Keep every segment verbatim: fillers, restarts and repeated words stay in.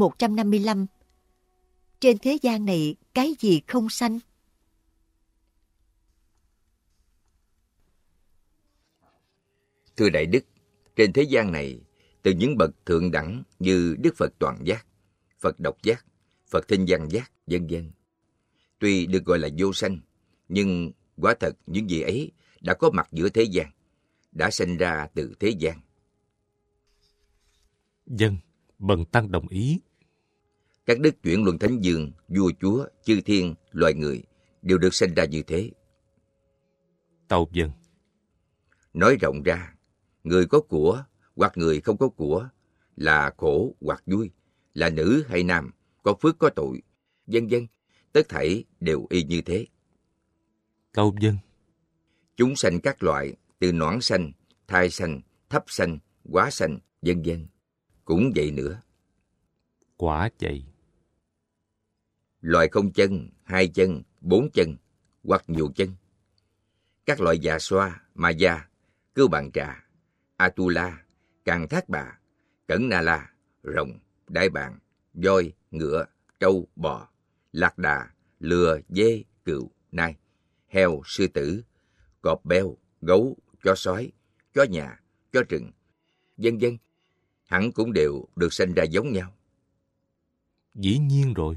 một trăm năm mươi lăm. Trên thế gian này cái gì không sanh? Thưa Đại Đức, trên thế gian này, từ những bậc thượng đẳng như Đức Phật Toàn Giác, Phật Độc Giác, Phật Thinh Văn Giác, vân vân, tuy được gọi là vô sanh, nhưng quả thật những vị ấy đã có mặt giữa thế gian, đã sinh ra từ thế gian. Vâng, bần tăng đồng ý. Các đức chuyển luân thánh dương, vua chúa, chư thiên, loài người đều được sinh ra như thế. Tâu vâng. Nói rộng ra, người có của hoặc người không có của, là khổ hoặc vui, là nữ hay nam, có phước có tội, vân vân, tất thảy đều y như thế. Tâu vâng. Chúng sanh các loại, từ noãn sanh, thai sanh, thấp sanh, hóa sanh, vân vân, cũng vậy nữa. Quả vậy. Loài không chân, hai chân, bốn chân, hoặc nhiều chân. Các loại già xoa, ma gia, cưu bàn trà, Atula, Càng Thác Bà, Cẩn Na La, rồng, đại bàng, voi, ngựa, trâu, bò, lạc đà, lừa, dê, cừu, nai, heo, sư tử, cọp beo, gấu, chó sói, chó nhà, chó rừng, vân vân, hẳn cũng đều được sinh ra giống nhau. Dĩ nhiên rồi.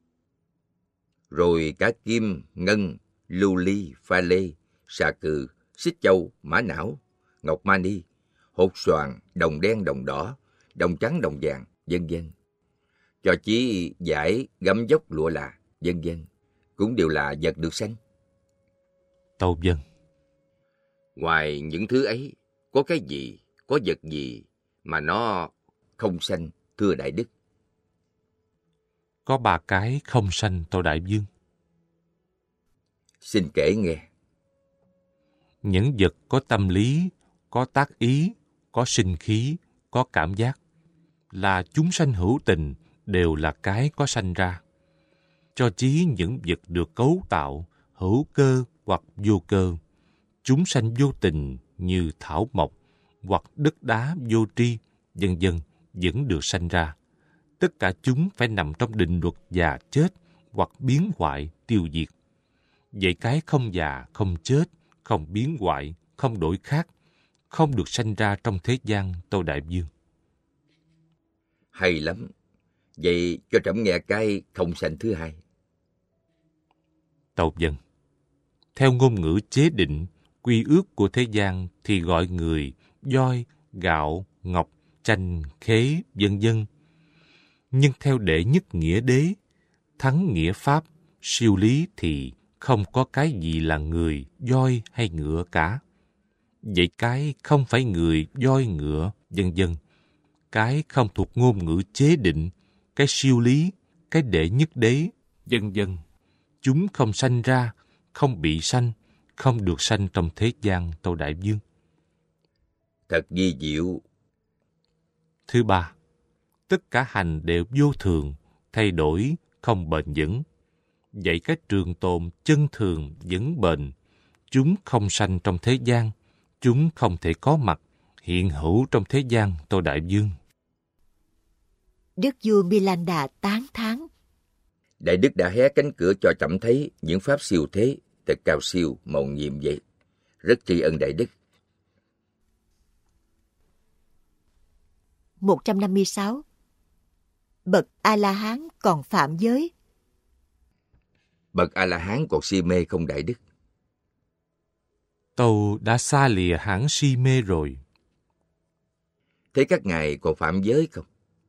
Rồi cả kim, ngân, lưu ly, pha lê, xà cừ, xích châu, mã não, ngọc mani, hột xoàn, đồng đen, đồng đỏ, đồng trắng, đồng vàng, vân vân, cho chí vải, gấm dốc, lụa là, vân vân, cũng đều là vật được sanh. Tâu vâng. Ngoài những thứ ấy, có cái gì, có vật gì mà nó không sanh, thưa Đại Đức? Có ba cái không sanh, tâu Đại Vương. Xin kể nghe. Những vật có tâm lý, có tác ý, có sinh khí, có cảm giác, là chúng sanh hữu tình, đều là cái có sanh ra. Cho chí những vật được cấu tạo, hữu cơ hoặc vô cơ, chúng sanh vô tình như thảo mộc hoặc đất đá vô tri, vân vân, vẫn được sanh ra. Tất cả chúng phải nằm trong định luật già chết hoặc biến hoại tiêu diệt. Vậy cái không già, không chết, không biến hoại, không đổi khác, không được sanh ra trong thế gian, tâu Đại Vương. Hay lắm. Vậy cho trẫm nghe cái không sanh thứ hai. Tâu vâng. Theo ngôn ngữ chế định, quy ước của thế gian thì gọi người, voi, gạo, ngọc, chanh, khế, vân vân. Nhưng theo đệ nhất nghĩa đế, thắng nghĩa pháp, siêu lý thì không có cái gì là người, voi hay ngựa cả. Vậy cái không phải người, voi, ngựa, vân vân, cái không thuộc ngôn ngữ chế định, cái siêu lý, cái đệ nhất đế, vân vân, chúng không sanh ra, không bị sanh, không được sanh trong thế gian, tâu Đại Vương. Thật vi diệu. Thứ ba, tất cả hành đều vô thường, thay đổi, không bền vững. Vậy cái trường tồn chân thường vững bền, chúng không sanh trong thế gian, chúng không thể có mặt, hiện hữu trong thế gian, tâu Đại Vương. Đức vua Milanda tán thán. Đại Đức đã hé cánh cửa cho trẫm thấy những pháp siêu thế, thật cao siêu, mầu nhiệm vậy. Rất tri ân Đại Đức. một trăm năm mươi sáu. Bậc A-la-hán còn phạm giới. Bậc A-la-hán còn si mê không Đại Đức? Tâu đã xa lìa hẳn si mê rồi. Thế các ngài còn phạm giới không?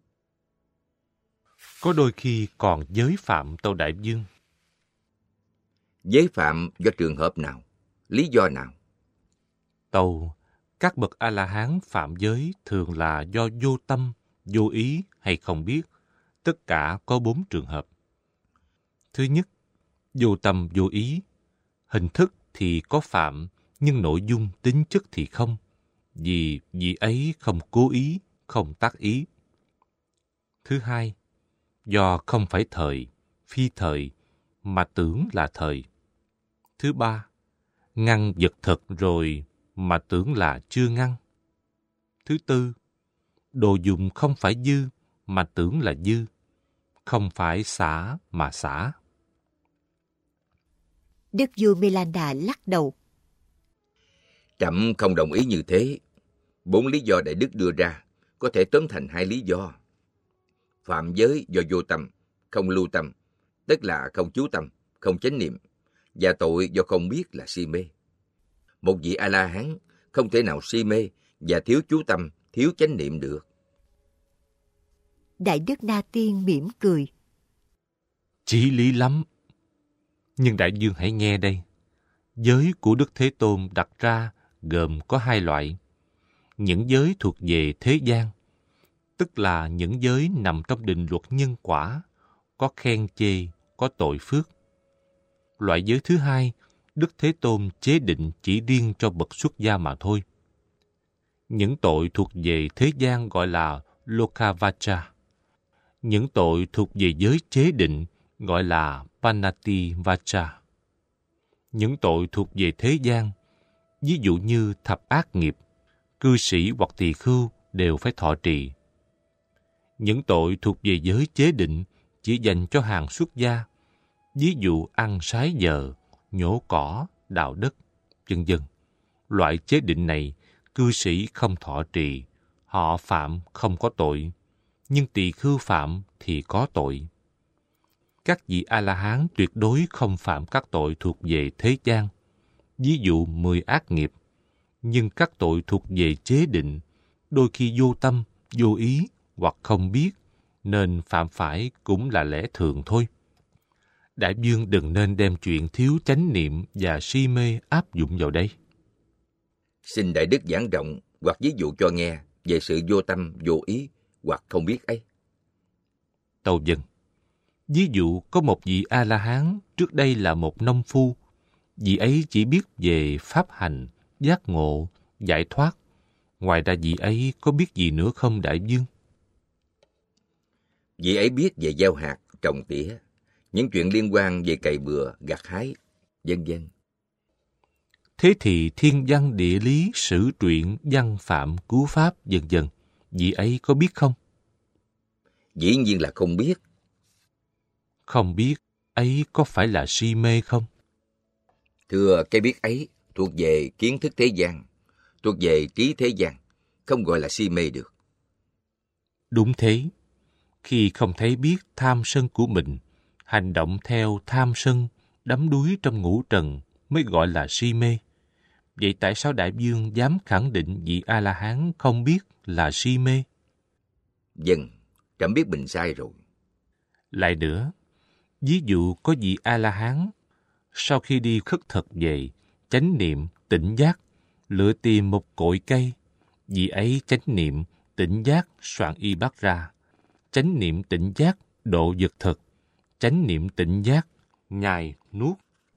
Có đôi khi còn giới phạm, tâu Đại Vương. Giới phạm do trường hợp nào? Lý do nào? Tâu, các bậc A-la-hán phạm giới thường là do vô tâm, vô ý hay không biết. Tất cả có bốn trường hợp. Thứ nhất, vô tâm vô ý. Hình thức thì có phạm, nhưng nội dung tính chất thì không. Vì vị ấy không cố ý, không tác ý. Thứ hai, do không phải thời, phi thời, mà tưởng là thời. Thứ ba, ngăn vật thật rồi mà tưởng là chưa ngăn. Thứ tư, đồ dùng không phải dư mà tưởng là dư. không phải xả mà xả. Đức vua Milanda lắc đầu. Trẫm không đồng ý như thế. Bốn lý do Đại Đức đưa ra có thể tóm thành hai lý do. Phạm giới do vô tâm, không lưu tâm, tức là không chú tâm, không chánh niệm, và tội do không biết là si mê. Một vị A-la-hán không thể nào si mê và thiếu chú tâm, thiếu chánh niệm được. Đại Đức Na Tiên mỉm cười. Chí lý lắm. Nhưng đại dương hãy nghe đây. Giới của Đức Thế Tôn đặt ra gồm có hai loại. Những giới thuộc về thế gian, tức là những giới nằm trong định luật nhân quả, có khen chê, có tội phước. Loại giới thứ hai, Đức Thế Tôn chế định chỉ riêng cho bậc xuất gia mà thôi. Những tội thuộc về thế gian gọi là Lokavacha. Những tội thuộc về giới chế định gọi là Panativacha. Những tội thuộc về thế gian, ví dụ như thập ác nghiệp, cư sĩ hoặc tỳ khưu đều phải thọ trì. Những tội thuộc về giới chế định chỉ dành cho hàng xuất gia, ví dụ ăn sái giờ, nhổ cỏ, đào đất, vân vân. Loại chế định này, cư sĩ không thọ trì, họ phạm không có tội, nhưng tỳ khưu phạm thì có tội. Các vị A-la-hán tuyệt đối không phạm các tội thuộc về thế gian, ví dụ mười ác nghiệp, nhưng các tội thuộc về chế định, đôi khi vô tâm, vô ý hoặc không biết, nên phạm phải cũng là lẽ thường thôi. Đại vương đừng nên đem chuyện thiếu chánh niệm và si mê áp dụng vào đây. Xin Đại Đức giảng rộng hoặc ví dụ cho nghe về sự vô tâm, vô ý hoặc không biết ấy. Tâu dân. Ví dụ có một vị A-la-hán trước đây là một nông phu. Vị ấy chỉ biết về pháp hành, giác ngộ, giải thoát. Ngoài ra vị ấy có biết gì nữa không đại vương? Vị ấy biết về gieo hạt, trồng tỉa, những chuyện liên quan về cày bừa, gặt hái, vân vân. Thế thì thiên văn địa lý, sử truyện, văn phạm, cứu pháp, vân vân, vị ấy có biết không? Dĩ nhiên là không biết. Không biết, ấy có phải là si mê không? Thưa, cái biết ấy thuộc về kiến thức thế gian, thuộc về trí thế gian, không gọi là si mê được. Đúng thế. Khi không thấy biết tham sân của mình, hành động theo tham sân, đắm đuối trong ngũ trần mới gọi là si mê. Vậy tại sao đại vương dám khẳng định vị A-la-hán không biết là si mê? Vâng, trẫm biết mình sai rồi. Lại nữa, ví dụ có vị A-la-hán sau khi đi khất thực về, chánh niệm, tỉnh giác, lựa tìm một cội cây, vị ấy chánh niệm, tỉnh giác soạn y bát ra, chánh niệm tỉnh giác độ vật thực, chánh niệm tỉnh giác nhai nuốt.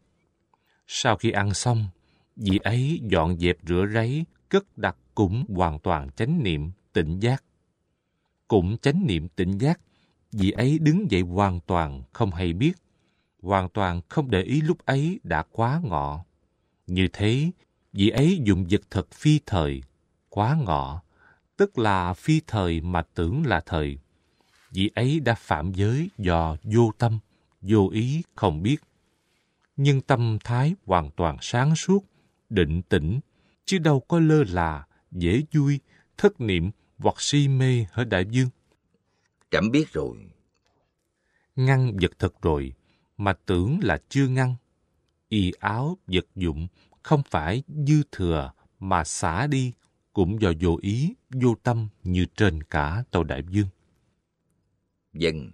Sau khi ăn xong, vị ấy dọn dẹp rửa ráy, cất đặt cũng hoàn toàn chánh niệm tỉnh giác. Cũng chánh niệm tỉnh giác, vị ấy đứng dậy hoàn toàn không hay biết, hoàn toàn không để ý lúc ấy đã quá ngọ. Như thế, vị ấy dùng vật thật phi thời, quá ngọ, tức là phi thời mà tưởng là thời. Vị ấy đã phạm giới do vô tâm, vô ý không biết. Nhưng tâm thái hoàn toàn sáng suốt, định tĩnh, chứ đâu có lơ là, dễ vui, thất niệm hoặc si mê hả đại vương? Trẫm biết rồi. Ngăn vật thực rồi, mà tưởng là chưa ngăn. Y áo, vật dụng, không phải dư thừa mà xả đi, cũng do vô ý, vô tâm như trên cả tâu đại vương. Vâng.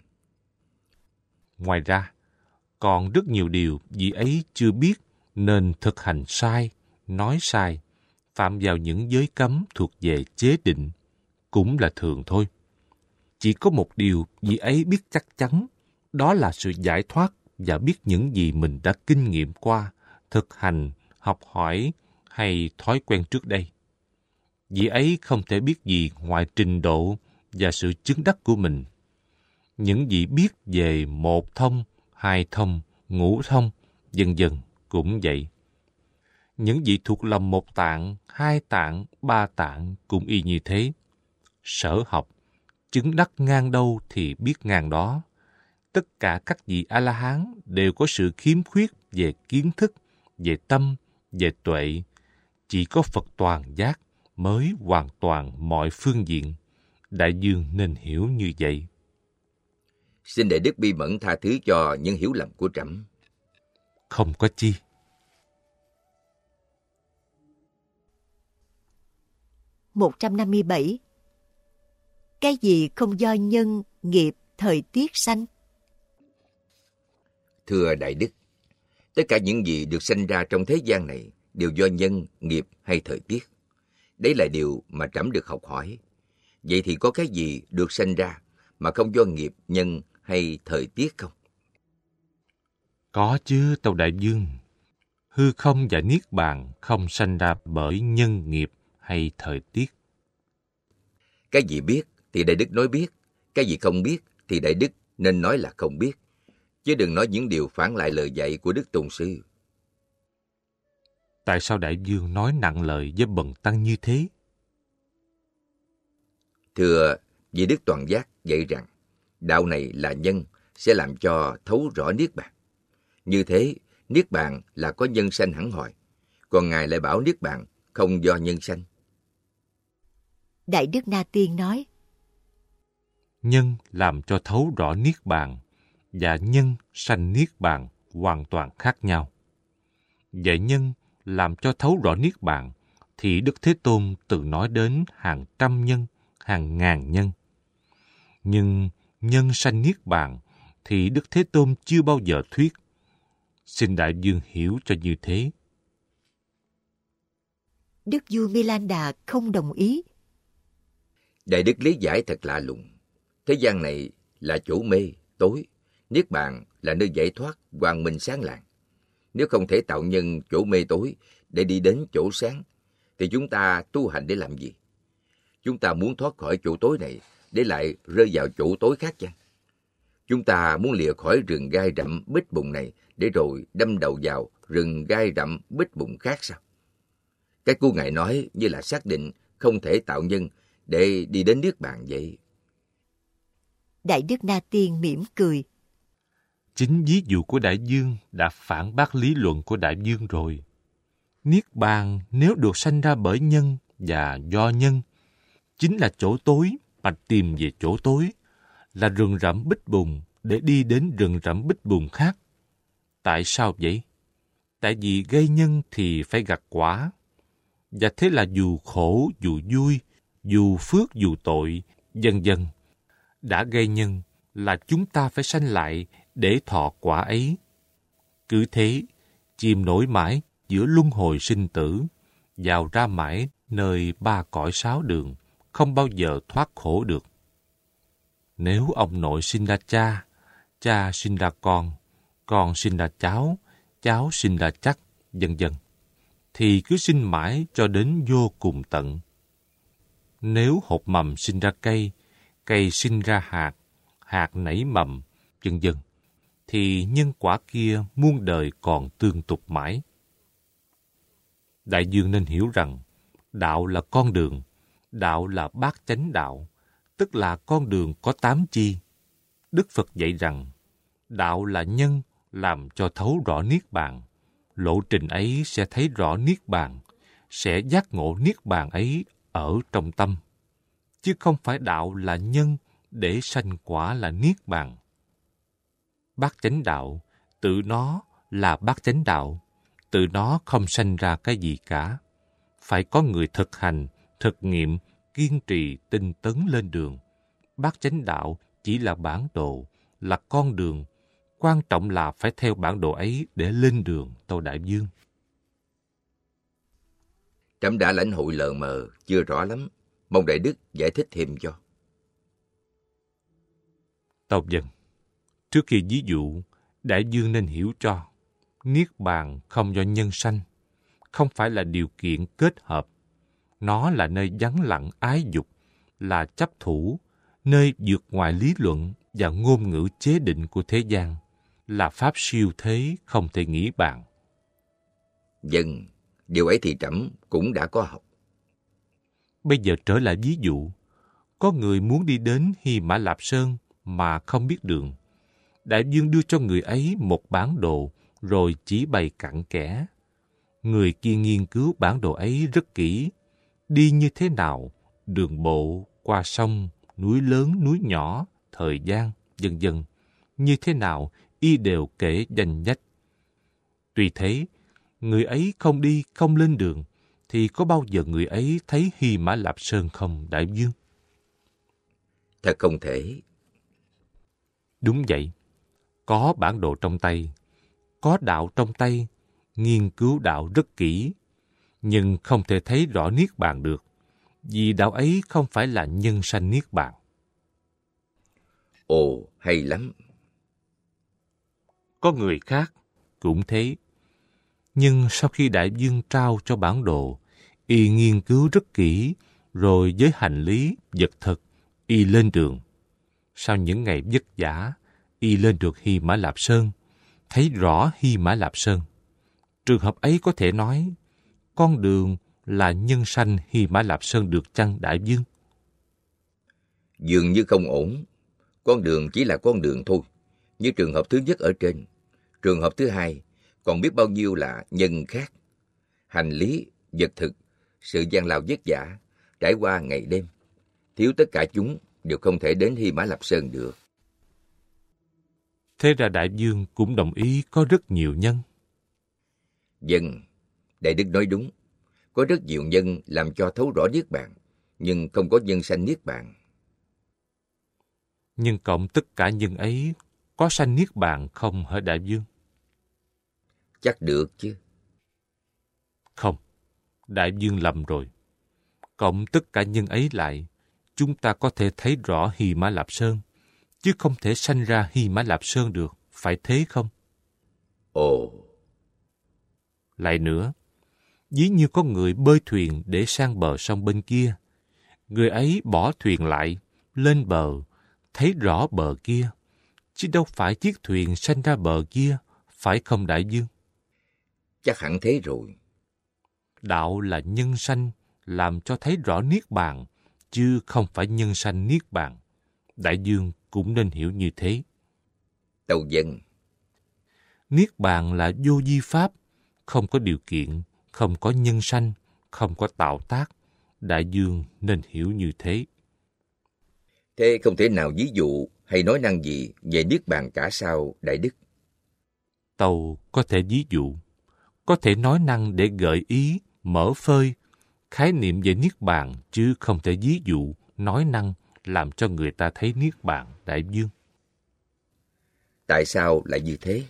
Ngoài ra, còn rất nhiều điều vị ấy chưa biết nên thực hành sai, nói sai, phạm vào những giới cấm thuộc về chế định, cũng là thường thôi. Chỉ có một điều vị ấy biết chắc chắn, đó là sự giải thoát và biết những gì mình đã kinh nghiệm qua, thực hành, học hỏi hay thói quen trước đây. Vị ấy không thể biết gì ngoài trình độ và sự chứng đắc của mình. Những vị biết về một thông, hai thông, ngũ thông, vân vân cũng vậy. Những vị thuộc lòng một tạng, hai tạng, ba tạng cũng y như thế. Sở học, chứng đắc ngang đâu thì biết ngang đó. Tất cả các vị A-la-hán đều có sự khiếm khuyết về kiến thức, về tâm, về tuệ. Chỉ có Phật toàn giác mới hoàn toàn mọi phương diện. Đại dương nên hiểu như vậy. Xin Đại Đức bi mẫn tha thứ cho những hiểu lầm của trẫm. Không có chi. một trăm năm mươi bảy. Cái gì không do nhân, nghiệp, thời tiết sanh? Thưa Đại Đức, tất cả những gì được sanh ra trong thế gian này đều do nhân, nghiệp hay thời tiết. Đấy là điều mà trẫm được học hỏi. Vậy thì có cái gì được sanh ra mà không do nghiệp, nhân hay thời tiết không? Có chứ, Tâu Đại Dương. Hư không và niết bàn không sanh ra bởi nhân nghiệp hay thời tiết. Cái gì biết thì Đại Đức nói biết, cái gì không biết thì Đại Đức nên nói là không biết, chứ đừng nói những điều phản lại lời dạy của Đức Tôn Sư. Tại sao Đại Dương nói nặng lời với bần tăng như thế? Thưa, vì Đức Toàn Giác dạy rằng, đạo này là nhân, sẽ làm cho thấu rõ niết bàn. Như thế, niết bàn là có nhân sanh hẳn hoài, còn Ngài lại bảo niết bàn không do nhân sanh. Đại Đức Na Tiên nói, Nhân làm cho thấu rõ niết bàn và nhân sanh niết bàn hoàn toàn khác nhau. Vậy nhân làm cho thấu rõ niết bàn thì Đức Thế Tôn từng nói đến hàng trăm nhân, hàng ngàn nhân. Nhưng nhân sanh niết bàn thì Đức Thế Tôn chưa bao giờ thuyết. Xin Đại Dương hiểu cho như thế. Đức vua Milan Đà không đồng ý. Đại Đức lý giải thật lạ lùng. Thế gian này là chỗ mê, tối. Niết bàn là nơi giải thoát, quang minh sáng lạng. Nếu không thể tạo nhân chỗ mê tối để đi đến chỗ sáng, thì chúng ta tu hành để làm gì? Chúng ta muốn thoát khỏi chỗ tối này để lại rơi vào chỗ tối khác chăng? Chúng ta muốn lìa khỏi rừng gai rậm bít bùng này để rồi đâm đầu vào rừng gai rậm bít bùng khác sao? Cái của Ngài nói như là xác định không thể tạo nhân để đi đến niết bàn vậy. Đại Đức Na Tiên mỉm cười. Chính ví dụ của Đại Dương đã phản bác lý luận của Đại Dương rồi. Niết bàn nếu được sanh ra bởi nhân và do nhân, chính là chỗ tối mà tìm về chỗ tối, là rừng rậm bích bùng để đi đến rừng rậm bích bùng khác. Tại sao vậy? Tại vì gây nhân thì phải gặt quả. Và thế là dù khổ, dù vui, dù phước, dù tội, vân vân. Đã gây nhân là chúng ta phải sanh lại để thọ quả ấy. Cứ thế, chìm nổi mãi giữa luân hồi sinh tử, vào ra mãi nơi ba cõi sáu đường, không bao giờ thoát khổ được. Nếu ông nội sinh ra cha, cha sinh ra con, con sinh ra cháu, cháu sinh ra chắc, vân vân, thì cứ sinh mãi cho đến vô cùng tận. Nếu hột mầm sinh ra cây, cây sinh ra hạt, hạt nảy mầm, vân vân, thì nhân quả kia muôn đời còn tương tục mãi. Đại Dương nên hiểu rằng, đạo là con đường, đạo là bát chánh đạo, tức là con đường có tám chi. Đức Phật dạy rằng, đạo là nhân làm cho thấu rõ niết bàn. Lộ trình ấy sẽ thấy rõ niết bàn, sẽ giác ngộ niết bàn ấy ở trong tâm. Chứ không phải đạo là nhân để sanh quả là niết bàn. Bát chánh đạo, tự nó là bát chánh đạo, tự nó không sanh ra cái gì cả. Phải có người thực hành, thực nghiệm, kiên trì, tinh tấn lên đường. Bát chánh đạo chỉ là bản đồ, là con đường. Quan trọng là phải theo bản đồ ấy để lên đường, Tâu Đại Dương. Trẫm đã lãnh hội lờ mờ, chưa rõ lắm. Mong Đại Đức giải thích thêm cho. Tâu dân, trước khi ví dụ, Đại Dương nên hiểu cho, niết bàn không do nhân sanh, không phải là điều kiện kết hợp. Nó là nơi vắng lặng ái dục, là chấp thủ, nơi vượt ngoài lý luận và ngôn ngữ chế định của thế gian, là pháp siêu thế không thể nghĩ bàn. Vâng, điều ấy thì trẫm cũng đã có học. Bây giờ trở lại ví dụ, có người muốn đi đến Hy Mã Lạp Sơn mà không biết đường. Đại vương đưa cho người ấy một bản đồ rồi chỉ bày cặn kẽ. Người kia nghiên cứu bản đồ ấy rất kỹ, đi như thế nào, đường bộ, qua sông, núi lớn, núi nhỏ, thời gian, vân vân, như thế nào, y đều kể danh nhách. Tuy thế, người ấy không đi, không lên đường, thì có bao giờ người ấy thấy Hy Mã Lạp Sơn không, đại vương? Thật không thể. Đúng vậy. Có bản đồ trong tay, có đạo trong tay, nghiên cứu đạo rất kỹ, nhưng không thể thấy rõ Niết Bàn được, vì đạo ấy không phải là nhân sanh Niết Bàn. Ồ, hay lắm. Có người khác cũng thế. Nhưng sau khi đại vương trao cho bản đồ, y nghiên cứu rất kỹ, rồi với hành lý, vật thực, y lên đường. Sau những ngày vất vả, y lên được Hy Mã Lạp Sơn, thấy rõ Hy Mã Lạp Sơn. Trường hợp ấy có thể nói, con đường là nhân sanh Hy Mã Lạp Sơn được chăng, đại vương? Dường như không ổn. Con đường chỉ là con đường thôi, như trường hợp thứ nhất ở trên. Trường hợp thứ hai, còn biết bao nhiêu là nhân khác. Hành lý, vật thực, sự gian lao vất vả, trải qua ngày đêm. Thiếu tất cả chúng đều không thể đến Hy Mã Lạp Sơn được. Thế ra đại vương cũng đồng ý có rất nhiều nhân. Vâng, Đại Đức nói đúng. Có rất nhiều nhân làm cho thấu rõ Niết Bàn, nhưng không có nhân sanh Niết Bàn. Nhưng cộng tất cả nhân ấy có sanh Niết Bàn không hả đại vương? Chắc được chứ. Không, đại vương lầm rồi. Cộng tất cả nhân ấy lại, chúng ta có thể thấy rõ Hy Mã Lạp Sơn, chứ không thể sanh ra Hy Mã Lạp Sơn được, phải thế không? Ồ. Lại nữa, ví như có người bơi thuyền để sang bờ sông bên kia. Người ấy bỏ thuyền lại, lên bờ, thấy rõ bờ kia, chứ đâu phải chiếc thuyền sanh ra bờ kia, phải không đại vương? Chắc hẳn thế rồi. Đạo là nhân sanh, làm cho thấy rõ Niết Bàn, chứ không phải nhân sanh Niết Bàn. Đại vương cũng nên hiểu như thế. Tâu dân. Niết Bàn là vô vi pháp, không có điều kiện, không có nhân sanh, không có tạo tác. Đại vương nên hiểu như thế. Thế không thể nào ví dụ hay nói năng gì về Niết Bàn cả sao, Đại Đức? Tâu có thể ví dụ, có thể nói năng để gợi ý, mở phơi, khái niệm về Niết Bàn, chứ không thể ví dụ, nói năng làm cho người ta thấy Niết Bàn, đại vương. Tại sao lại như thế?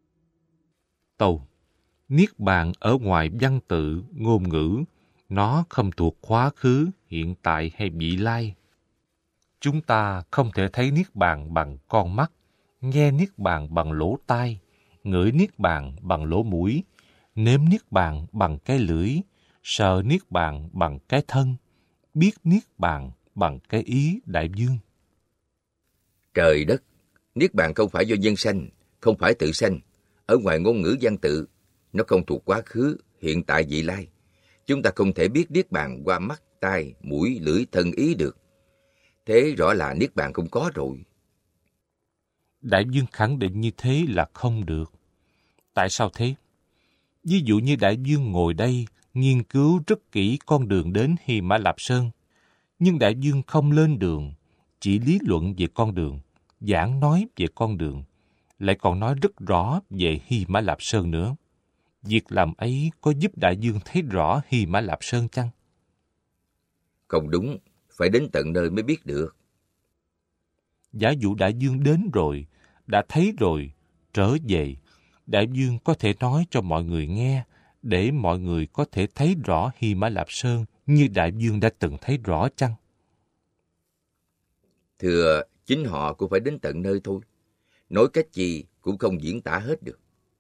Tâu, Niết Bàn ở ngoài văn tự, ngôn ngữ, nó không thuộc quá khứ, hiện tại hay vị lai. Chúng ta không thể thấy Niết Bàn bằng con mắt, nghe Niết Bàn bằng lỗ tai, ngửi Niết Bàn bằng lỗ mũi, nếm Niết Bàn bằng cái lưỡi, sờ Niết Bàn bằng cái thân, biết Niết Bàn bằng cái ý, đại vương. Trời đất! Niết Bàn không phải do nhân sanh, không phải tự sanh. Ở ngoài ngôn ngữ văn tự, nó không thuộc quá khứ, hiện tại, vị lai. Chúng ta không thể biết Niết Bàn qua mắt, tai, mũi, lưỡi, thân, ý được. Thế rõ là Niết Bàn không có rồi. Đại vương khẳng định như thế là không được. Tại sao thế? Ví dụ như đại vương ngồi đây, nghiên cứu rất kỹ con đường đến Hy Mã Lạp Sơn, nhưng đại vương không lên đường, chỉ lý luận về con đường, giảng nói về con đường, lại còn nói rất rõ về Hy Mã Lạp Sơn nữa. Việc làm ấy có giúp đại vương thấy rõ Hy Mã Lạp Sơn chăng? Không đúng, phải đến tận nơi mới biết được. Giả dụ đại vương đến rồi, đã thấy rồi, trở về, đại vương có thể nói cho mọi người nghe, để mọi người có thể thấy rõ Hy Mã Lạp Sơn như đại vương đã từng thấy rõ chăng? Thưa, chính họ cũng phải đến tận nơi thôi. Nói cách gì cũng không diễn tả hết được.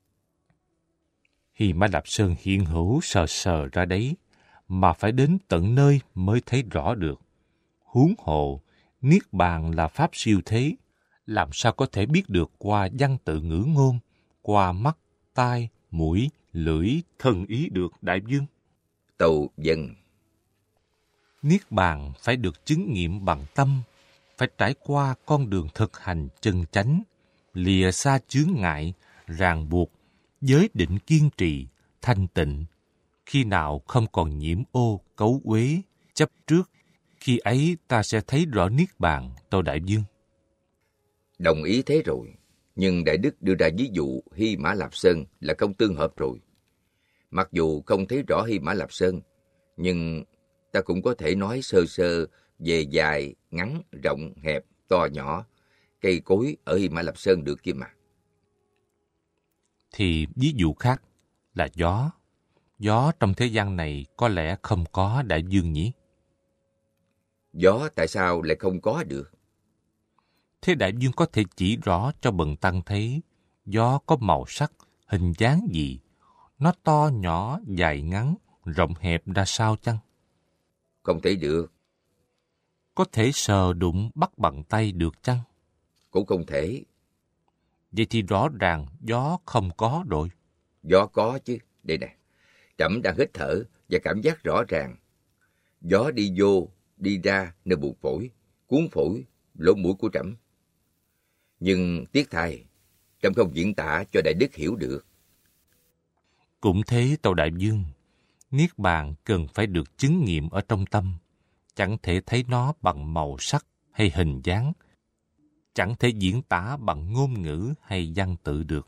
Hy Mã Lạp Sơn hiện hữu sờ sờ ra đấy, mà phải đến tận nơi mới thấy rõ được. Huống hồ, Niết Bàn là pháp siêu thế, làm sao có thể biết được qua văn tự ngữ ngôn, qua mắt, tai, mũi, lưỡi, thân ý được, đại vương? Tâu dân. Niết Bàn phải được chứng nghiệm bằng tâm, phải trải qua con đường thực hành chân chánh, lìa xa chướng ngại, ràng buộc, giới định kiên trì, thanh tịnh, khi nào không còn nhiễm ô, cấu uế, chấp trước, khi ấy ta sẽ thấy rõ niết bàn, Tâu Đại Dương. Đồng ý thế rồi, nhưng Đại Đức đưa ra ví dụ Hy Mã Lạp Sơn là không tương hợp rồi. Mặc dù không thấy rõ Hy Mã Lạp Sơn, nhưng ta cũng có thể nói sơ sơ về dài, ngắn, rộng, hẹp, to, nhỏ, cây cối ở Hy Mã Lạp Sơn được kia mà. Thì ví dụ khác là gió. Gió trong thế gian này có lẽ không có, Đại Dương nhỉ? Gió tại sao lại không có được? Thế Đại Dương có thể chỉ rõ cho bần tăng thấy gió có màu sắc, hình dáng gì? Nó to, nhỏ, dài, ngắn, rộng, hẹp ra sao chăng? Không thể được. Có thể sờ đụng bắt bằng tay được chăng? Cũng không thể. Vậy thì rõ ràng gió không có rồi. Gió có chứ. Đây nè, Trẫm đang hít thở và cảm giác rõ ràng. Gió đi vô, đi ra nơi buồng phổi, cuốn phổi, lỗ mũi của Trẫm. Nhưng tiếc thay, Trẫm không diễn tả cho Đại Đức hiểu được. Cũng thế, Tâu Đại Dương, niết bàn cần phải được chứng nghiệm ở trong tâm, chẳng thể thấy nó bằng màu sắc hay hình dáng, chẳng thể diễn tả bằng ngôn ngữ hay văn tự được.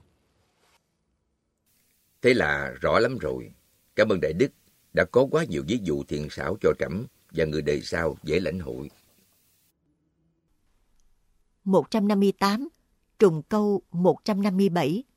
Thế là rõ lắm rồi. Cảm ơn Đại Đức đã có quá nhiều ví dụ thiện xảo cho Trẫm và người đời sau dễ lãnh hội. một trăm năm mươi tám. Trùng câu một trăm năm mươi bảy.